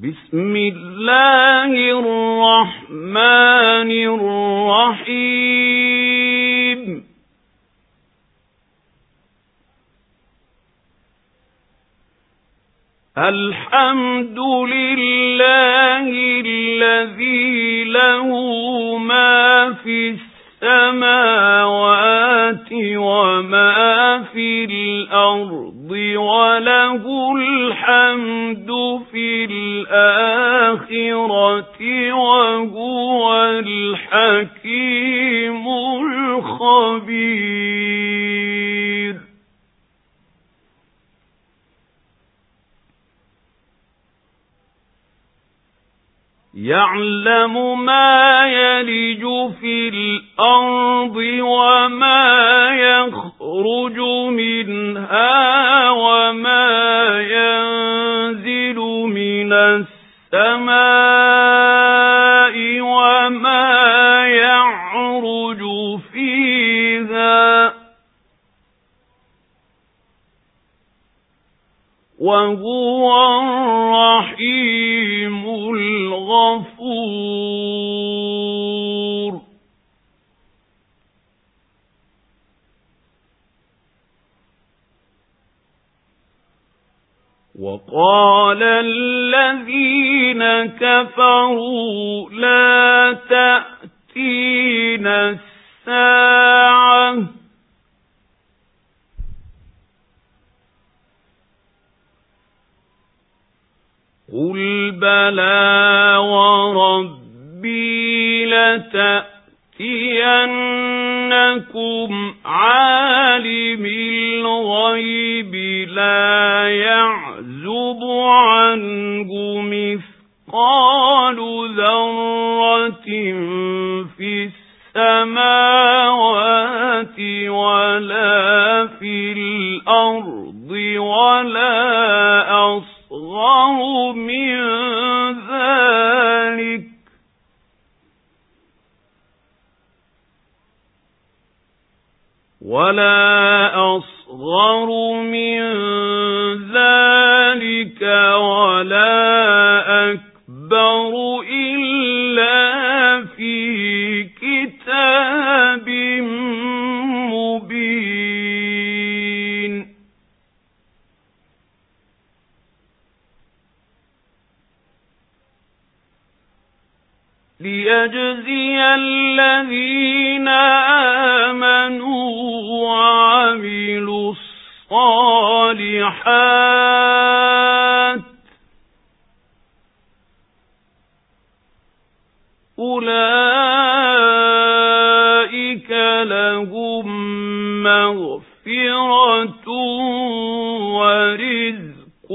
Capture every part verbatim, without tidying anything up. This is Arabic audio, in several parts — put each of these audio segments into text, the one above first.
بسم الله الرحمن الرحيم الحمد لله الذي له ما في السماوات وما في الأرض وله الحمد في الآخرة وهو الحكيم الخبير يعلم ما يلج في الأرض وما يخرج منها وما ينزل من السماء وما يعرج فيها وهو الرحيم الغفور وقال الذين كفروا لا تأتينا الساعة قل بلى وربي لتأتينكم عالم الغيب لا يعزب عنه مثقال ذرة في السماوات ولا في الأرض ولا أصغر أصغر من ذلك ولا أصغر من ذلك ولا أكبر إلا في كتاب مبين ليجزي الذين آمنوا وعملوا الصالحات أولئك لهم مغفرة ورزق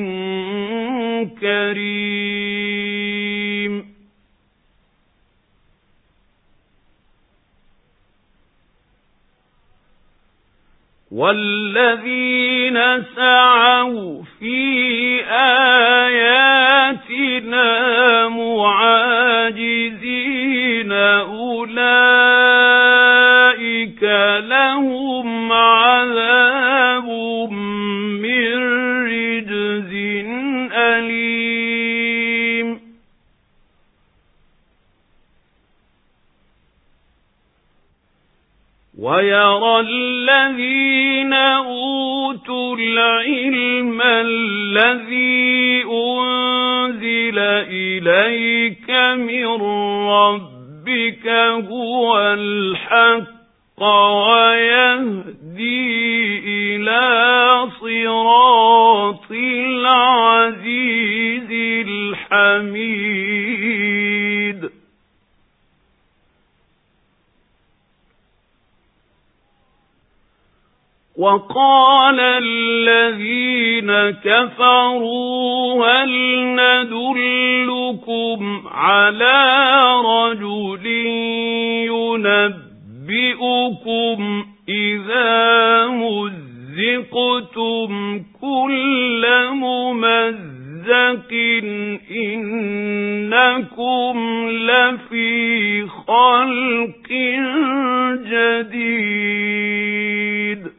كريم والذين سعوا في آياتنا معاجزين أولئك لهم عذاب من رجز أليم ويرى الذين أوتوا العلم الذي أنزل إليك من ربك هو الحق ويهدي إلى صراط العزيز الحميد وقال الذين كفروا هل ندلكم على رجل ينبئكم إذا مزقتم كل ممزق إنكم لفي خلق جديد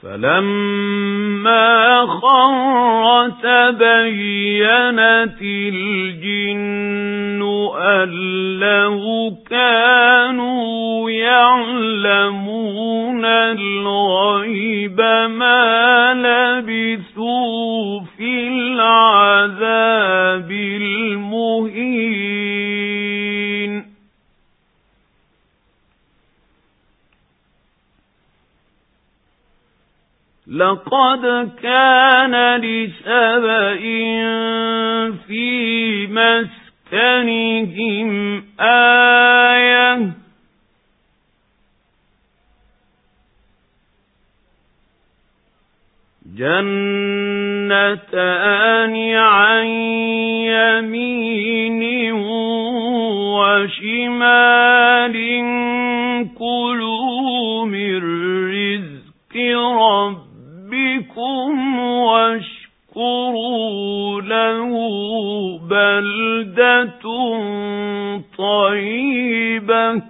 فَلَمَّا خَرَّ تَبَيَّنَتِ الْجِنُّ أَن لَّوْ كَانُوا يَعْلَمُونَ الْغَيْبَ مَا لَبِثُوا فِي الْعَذَابِ الْمُهِينِ. لَقَدْ كَانَ لِسَبَإٍ فِي مَسْكَنِهِمْ آيَةٌ جَنَّتَانِ عَنْ يَمِينٍ وَشِمَالٍ كُلُوا مِنْ رِزْقِ رَبِّكُمْ وَاشْكُرُوا لَهُ بَلْدَةٌ طَيِّبَةٌ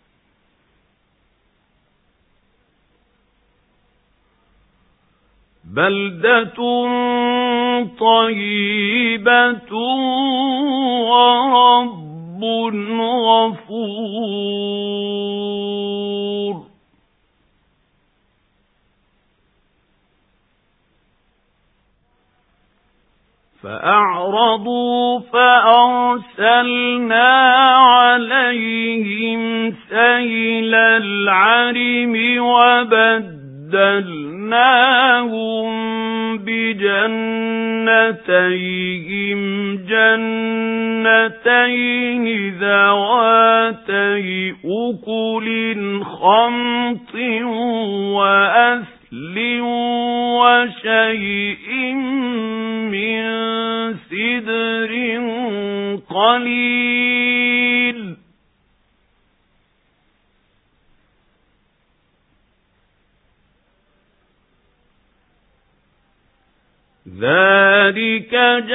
بَلْدَةٌ طَيِّبَةٌ وَرَبٌّ غَفُورٌ. فَأَعْرَضُوا فَأَرْسَلْنَا عَلَيْهِمْ سَيْلَ الْعَرِمِ وَبَدَّلْنَاهُمْ بِجَنَّتَيْهِمْ جَنَّتَيْنِ ذَوَاتَيْ أُكُلٍ خَمْطٍ وَأَثْلٍ وَشَيْءٍ مِّن سِدْرٍ قَلِيلٍ. ذَلِكَ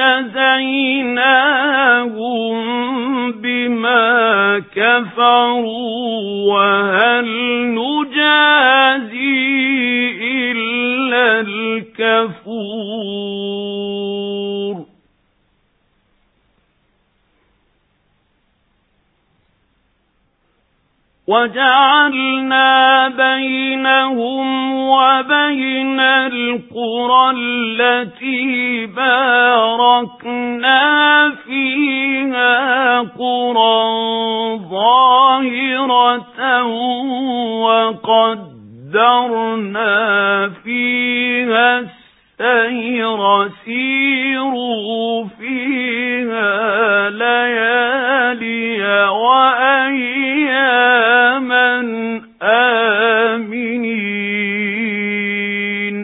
جَزَيْنَاهُم بِمَا كَفَرُوا وَهَلْ نُجَازِي إِلَّا الْكَفُورَ. وَجَعَلْنَا بَيْنَهُمْ وَبَيْنَ الْقُرَى الَّتِي بَارَكْنَا فِيهَا قُرًى ظَاهِرَةً وَقَدَّرْنَا فِيهَا السَّيْرَ سِيرُوا فِيهَا لَيَالِيَ وَأَيَّامًا آمِنِينَ.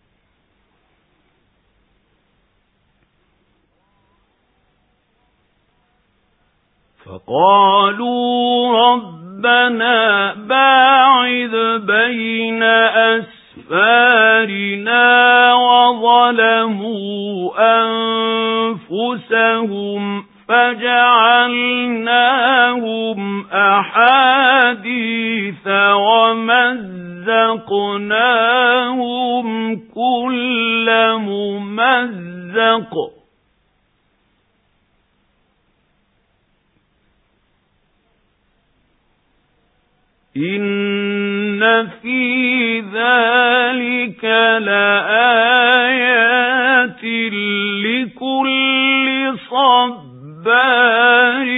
فَقَالُوا رَبَّنَا بَاعِدْ بَيْنَ أَسْفَارِنَا وَظَلَمُوا أَنفُسَهُمْ فَجَعَلْنَاهُمْ أَحَادِيثَ وَمَزَّقْنَاهُمْ كُلَّ مُمَزَّقٍ إِنَّ فِي ذَلِكَ لَآيَاتٍ لِكُلِّ صَبَّارٍ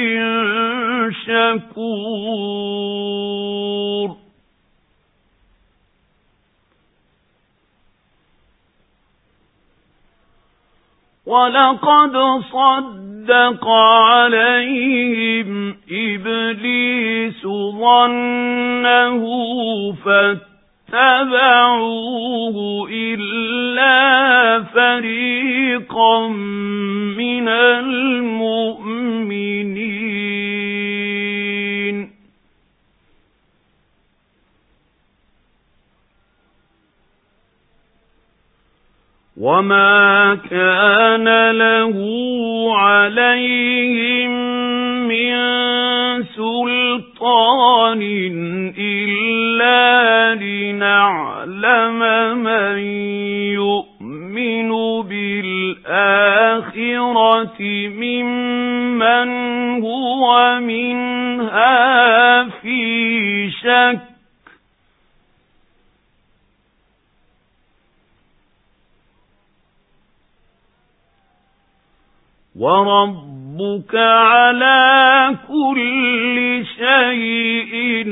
شَكُورٍ. وَلَقَدْ صَدَّقَ عَلَيْهِمْ إِبْلِيسُ ظَنَّهُ فَاتَّبَعُوهُ إِلَّا فَرِيقًا مِنَ الْمُؤْمِنِينَ. وَمَا كَانَ لَهُ عَلَيْهِمْ مِنْ سُلْطَانٍ إِلَّا لِنَعْلَمَ مَنْ عنها في شك وربك على كل شيء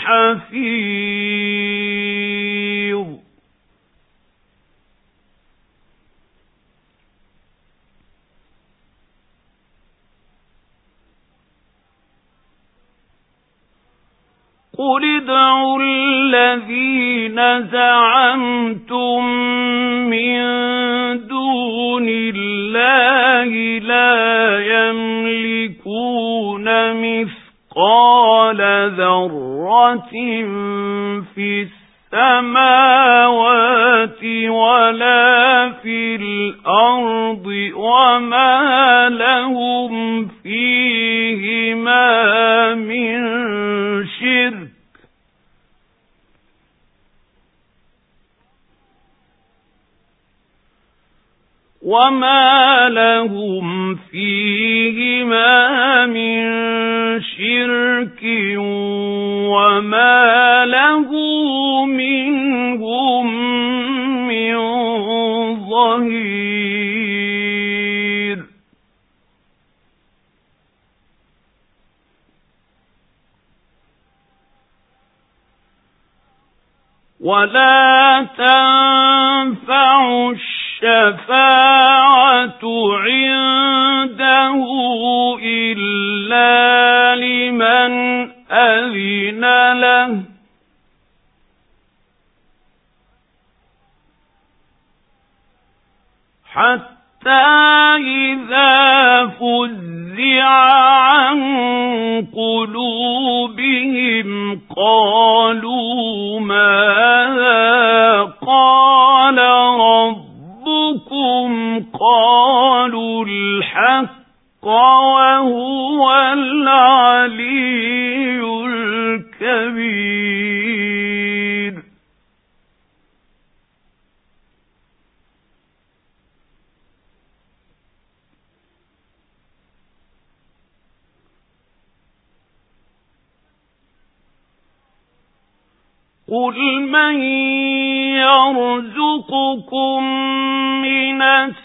حفيظ قل ادعوا الذين زعمتم من دون الله لا يملكون مثقال ذرة في السماوات ولا في الأرض وما لهم فيهما من شرك وما لهم فيهما من شرك وما له منهم من ظهير ولا تنفع الشفاعة عنده إلا لمن أذن له حتى إذا فزع عن قلوبهم قالوا ماذا قال ربكم قالوا الحق وهو العلي الكبير قل من يرزقكم من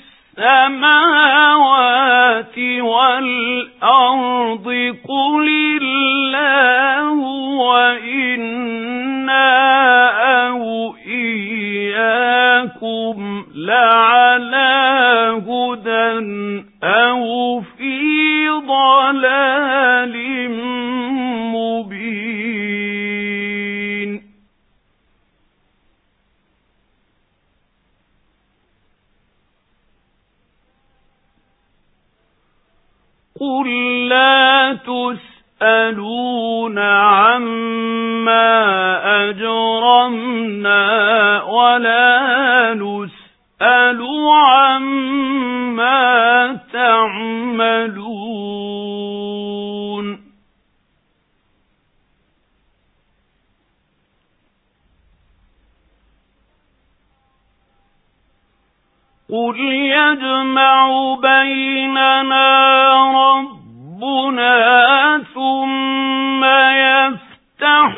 السماوات والأرض قل الله وإنا أو إياكم لعلى هدى أو في ضلال مبين قل لا تسألون عما أجرمنا ولا نسأل عما تعملون قل يجمع بيننا ربنا ثم يفتح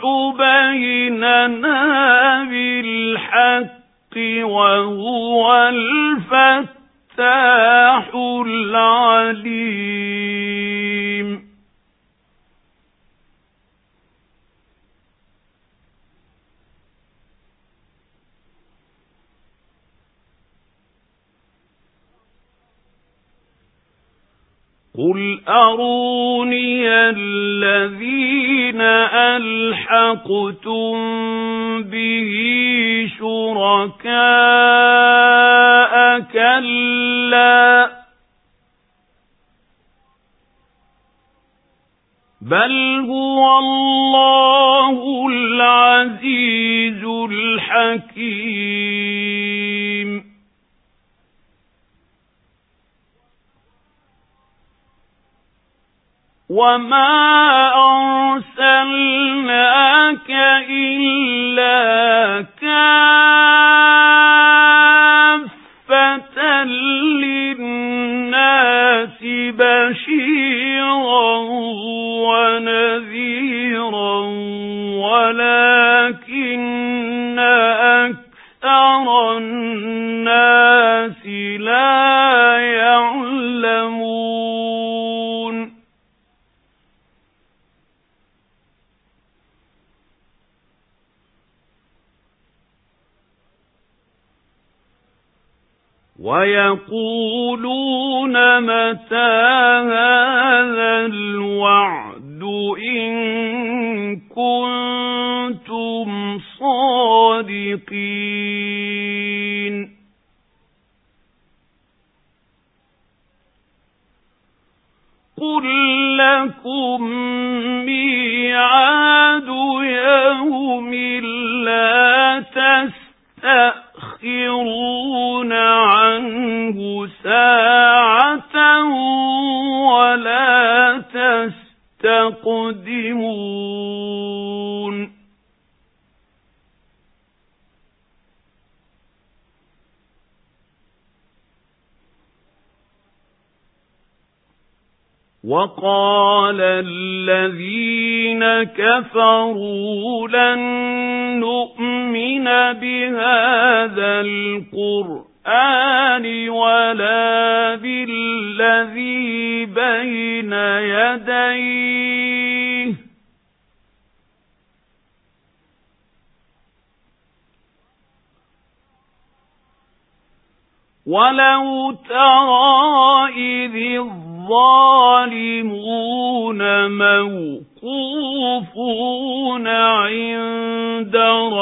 بيننا بالحق وهو الفتاح العليم قل أروني الذين ألحقتم به شركاء كلا بل هو الله العزيز الحكيم وما أرسلناك إلا كافة للناس بشيرا ونذيرا نذيرا ولكن أكثر الناس لا يعلمون ويقولون متى هذا الوعد إن كنتم صادقين قل لكم ميعاد يوم لا تستأخرون عنه ساعة ولا تستقدمون وقال الذين كفروا لن نؤمن بهذا القرآن ولا بالذي بين يديه ولو ترى إذ الظالمون موقوفون عند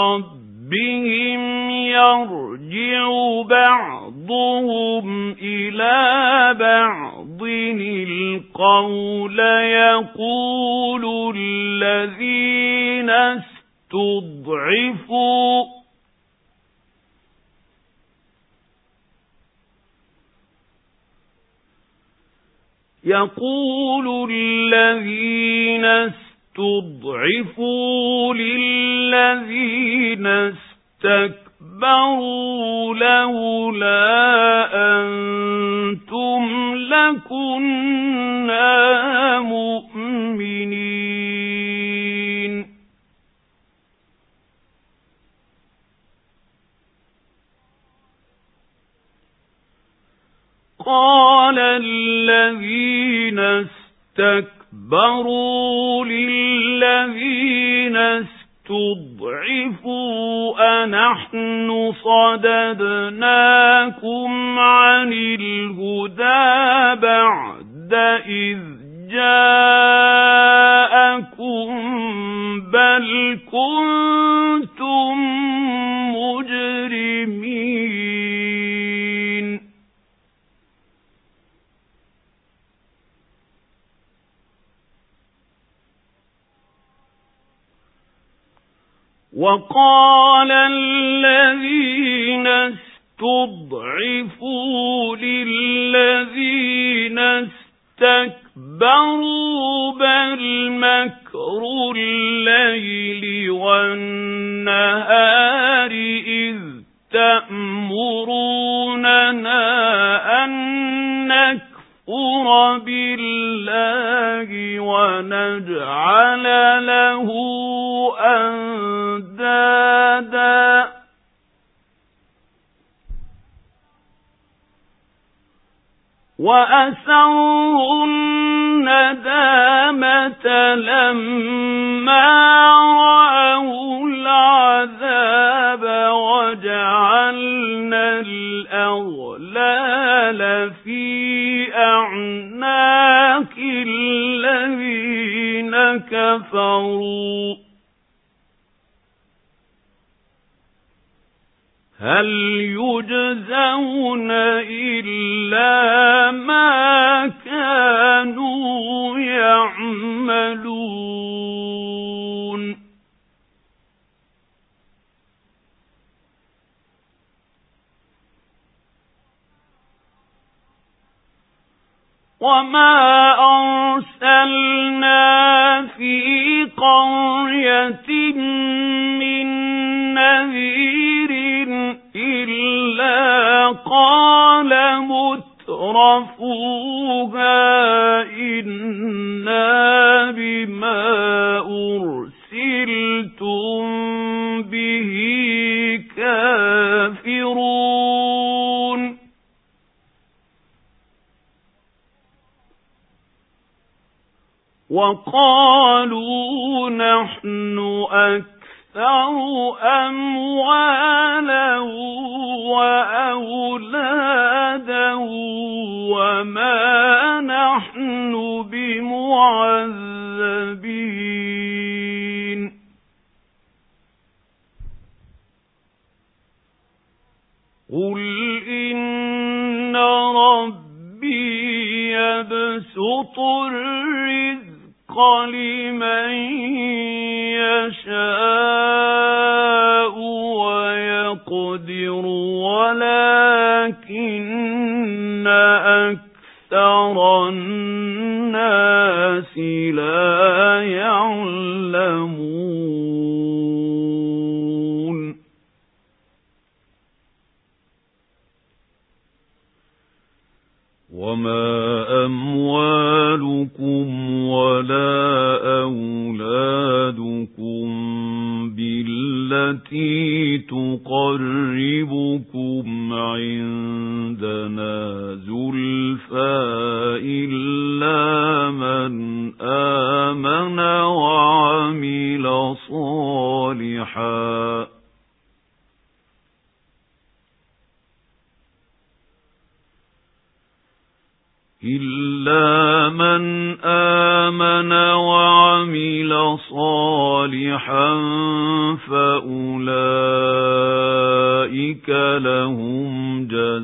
ربهم يرجع بعضهم إلى بعض القول يقول الذين استضعفوا يقول الذين استضعفوا للذين استكبروا لولا أنتم لكنا مؤمنين قال الذين استكبروا للذين استضعفوا أنحن صددناكم عن الهدى بعد إذ جاءكم بل كنتم مجرمين وقال الذين استضعفوا للذين استكبروا بل مكر الليل والنهار إذ تأمروننا أن نكفر بالله ونجعل له أندادا وأسروا الندامة لما رأوا العذاب وجعلنا الأغلال في أعناق الذين كفروا هل يجزون إلا ما كانوا يعملون وما أرسلنا في قرية من نذير إلا قال مترفوها إنا بما أُرْسِلْتُم بِهِ كَافِرُونَ وَقَالُوا نَحْنُ أَكْثَرُ أَمْوَالًا وَأَوْلَادًا وَمَا نَحْنُ بِمُعَذَّبِينَ قُلْ إِنَّ رَبِّي يَبْسُطُ الرِّزْقَ لِمَن يَشَاءُ وَيَقْدِرُ وَلَكِنَّ أَكْثَرَ النَّاسِ لَا يَعْلَمُونَ وَمَا أَمْوَالُكُمْ وَلَا أَوْلَادُكُمْ بِالَّتِي تُقَرِّبُكُمْ عِندَنَا زُلْفَىٰ إِلَّا مَنْ آمَنَ وَعَمِلَ صَالِحًا إِلَّا مَنْ آمَنَ وَعَمِلَ صَالِحًا فَأُولَئِكَ لَهُمْ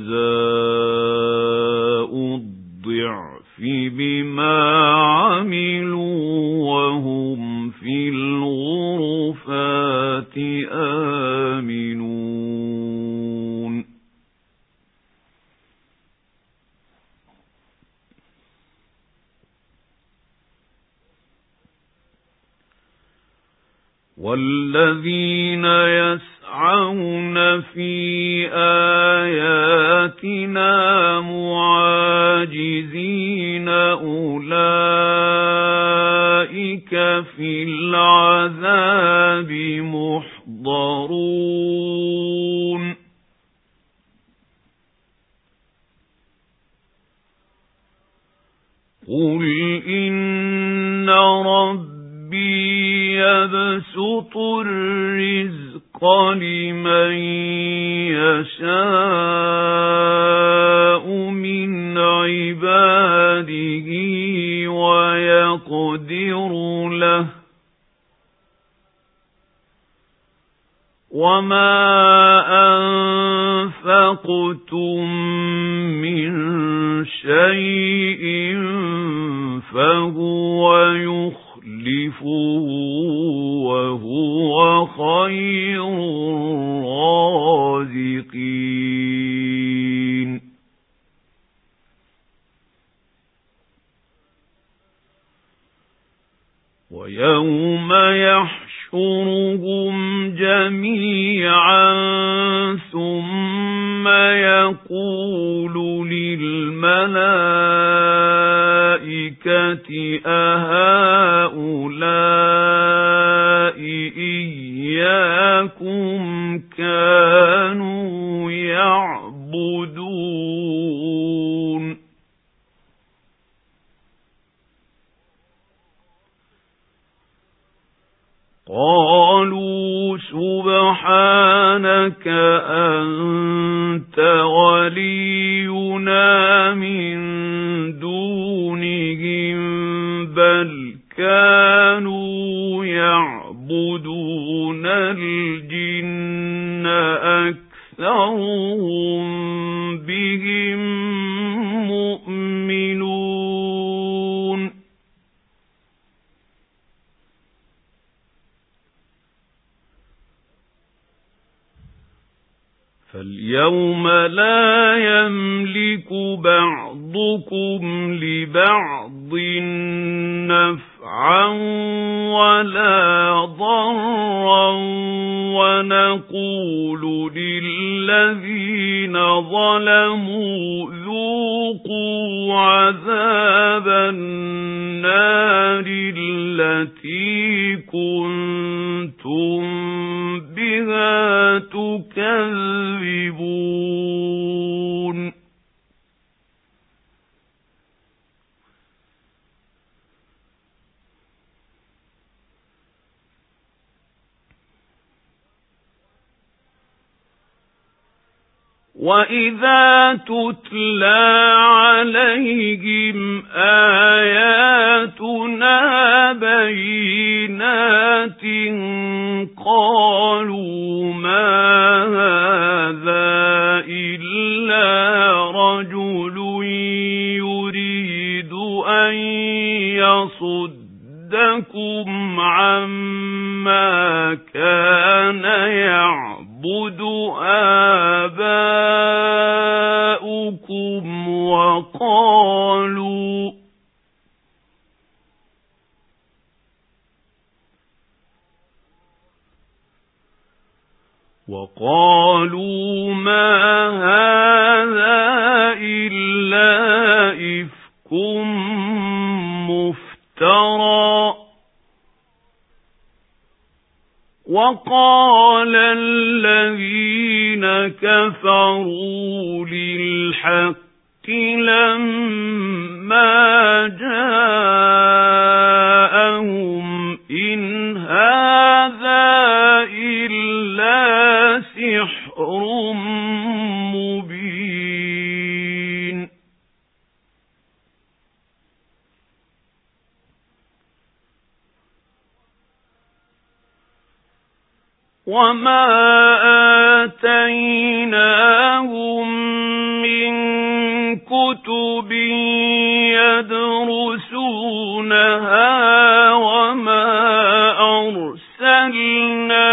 جَزَاءُ الضِّعْفِ بِمَا عَمِلُوا وَهُمْ فِي الْغُرُفَاتِ آمِنُونَ وَالَّذِينَ يَسْعَوْنَ فِي آيَاتِنَا مُعَاجِزِينَ أُولَئِكَ فِي الْعَذَابِ مُحْضَرُونَ قُلْ إِنَّ رَبِّي يَبْسُطُ الرِّزْقَ لِمَن يَشَاءُ مِنْ عِبَادِهِ وَيَقْدِرُ لَهُ وَمَا أَنفَقْتُم مِّن شَيْءٍ فَهُوَ يُخْلِفُهُ وَهُوَ خَيْرُ الرَّازِقِينَ وَيَوْمَ يَحْشُرُهُمْ جَمِيعًا ثُمَّ يَقُولُ لِلْمَلَائِكَةِ أَهَؤُلَاءِ إِيَّاكُمْ كَانُوا يَعْبُدُونَ قَالُوا سُبْحَانَكَ أَنْتَ وَلِيُّنَا مِنْ دُونِهِمْ بَلْ كَانُوا يَعْبُدُونَ الْجِنَّ أَكْثَرُهُم بِهِم مُؤْمِنُونَ فَالْيَوْمَ لَا يَمْلِكُ بَعْضُكُمْ لِبَعْضٍ نَفْعًا وَلَا ضَرًّا وَنَقُولُ لِلَّذِينَ ظَلَمُوا ذُوقُوا عَذَابَ النَّارِ الَّتِي كُنتُم بِهَا تُكَذِّبُونَ وَإِذَا تُتْلَى عَلَيْهِمْ آيَاتُنَا بَيِّنَاتٍ قَالُوا مَا هَذَا إِلَّا رَجُلٌ يُرِيدُ أَن يَصُدَّكُمْ عَمَّا كَانَ يَعْبُدُ آبَاؤُكُمْ وَقَالُوا وَقَالُوا مَا هَذَا إِلَّا إِفْكٌ مُفْتَرًى وَقَالَ الَّذِينَ كَفَرُوا لِلْحَقِّ لَمَّا جَاءَهُمْ إِنْ هَذَا إِلَّا سِحْرٌ مُبِينٌ وَمَا آتَيْنَاهُمْ مِنْ كُتُبٍ يَدْرُسُونَهَا وَمَا أَرْسَلْنَا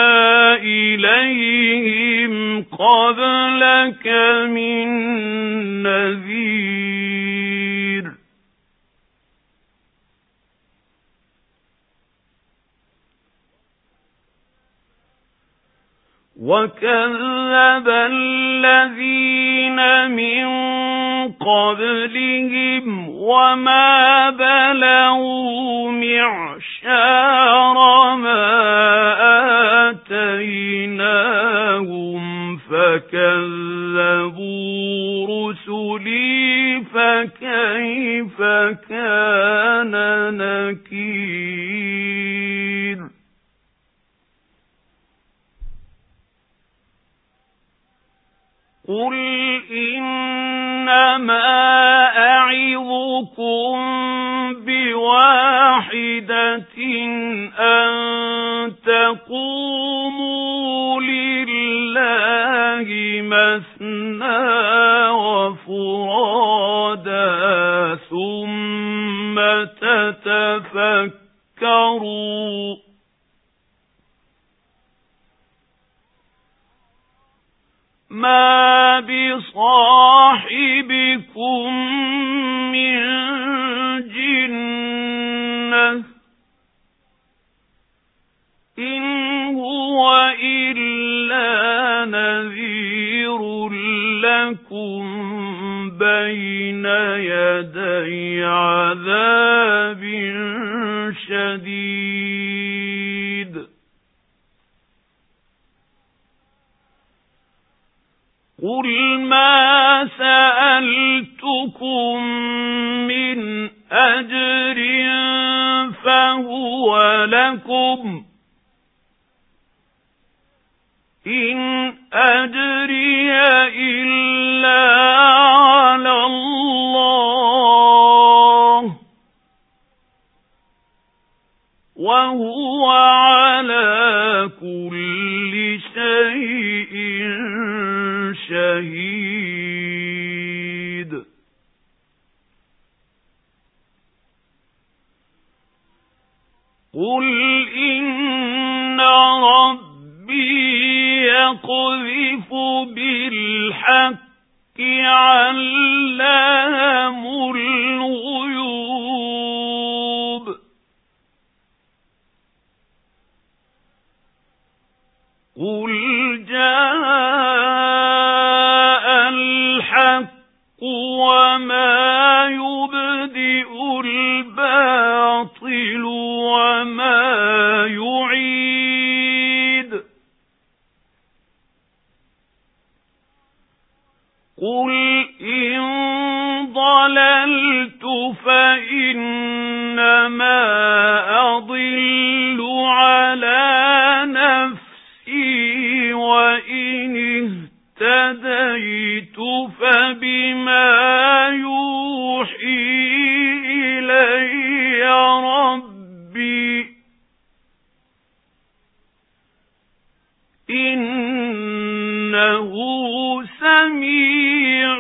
إِلَيْهِمْ قَبْلَكَ مِنْ نَذِيرٍ وَكَذَّبَ الَّذِينَ مِن قَبْلِهِمْ وَمَا بَلَغُوا مِعْشَارَ مَا آتَيْنَاهُمْ فَكَذَّبُوا رُسُلِي فَكَيْفَ كَانَ نَكِيرِ قُلْ إِنَّمَا أَعِظُكُم بِوَاحِدَةٍ أَن تَقُومُوا لِلَّهِ مَثْنَىٰ وَفُرَادَىٰ ثُمَّ تَتَفَكَّرُوا مَا بِصَاحِبِكُم مِّن جِنَّةٍ إِنْ هُوَ إِلَّا نَذِيرٌ لَكُمْ بَيْنَ يَدَيْ عَذَابٍ شَدِيدٍ قُلْ مَا سَأَلْتُكُم مِّنْ أَجْرٍ فَهُوَ لَكُمْ إِنْ أَجْرِيَ إِلَّا عَلَى اللَّهِ وَهُوَ عَلَى كُلِّ شَيْءٍ شَهِيدٌ قُلْ إِنَّ رَبِّي يَقْذِفُ بِالْحَقِّ عَلَّامُ الْغُيُوبِ قُلْ جَاءَ الْحَقُّ وَمَا يُبْدِئُ الْبَاطِلُ وَمَا إِنَّهُ سَمِيعٌ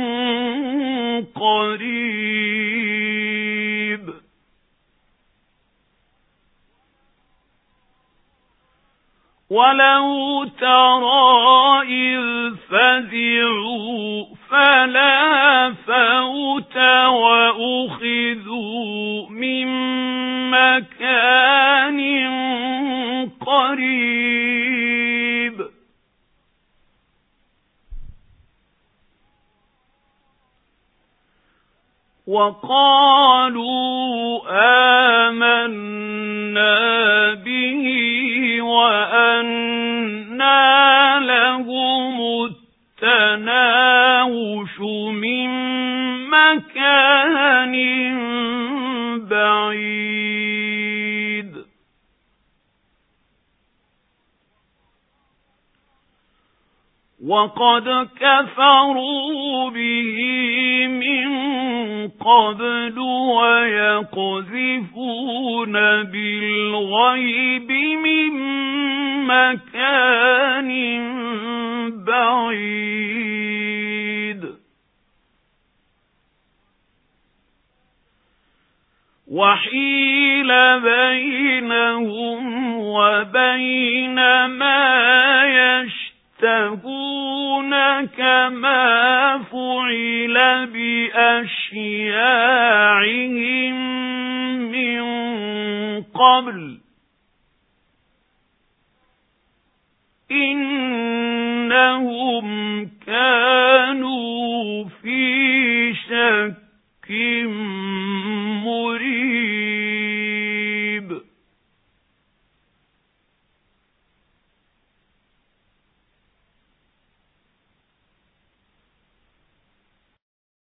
قَرِيبٌ وَلَوْ تَرَىٰ إِذْ فَزِعُوا فَلَا فَوْتَ وَأُخِذُوا مِن مَّكَانٍ قَرِيبٍ وَقَالُوا آمَنَّا بِهِ وَأَنَّىٰ لَهُمُ التَّنَاوُشُ مِن مَّكَانٍ بَعِيدٍ وَقَدْ كَفَرُوا بِهِ مِن قَبْلُ وَيَقْذِفُونَ بِالْغَيْبِ مِن مَّكَانٍ بَعِيدٍ وَحِيلَ بَيْنَهُمْ وَبَيْنَ مَا يَشْتَهُونَ كَمَا فُعِلَ بِأَشْيَاعِهِمْ مِنْ قَبْلُ إِنَّهُمْ كَانُوا فِي شَكٍّ